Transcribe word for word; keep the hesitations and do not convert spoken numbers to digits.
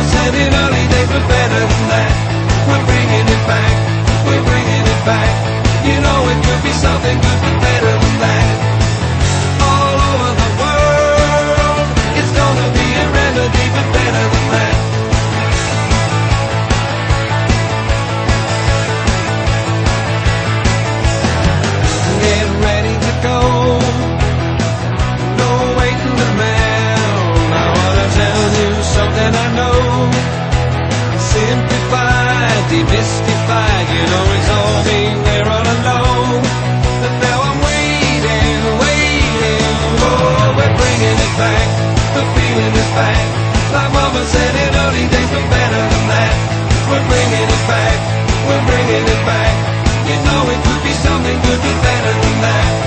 said in early days we're better than that. We're bringing it back, we're bringing it back. You know it could be something good but better than that. All over the world, it's gonna be a remedy but better than that. Get ready to go, no waiting around. I wanna tell you something I know. Simplified, demystified, you know it's all been there all along. But now I'm waiting, waiting. Oh, we're bringing it back, the feeling is back. Like Mama said in early days, we're better than that. We're bringing it back, we're bringing it back. You know it could be something good but better than that.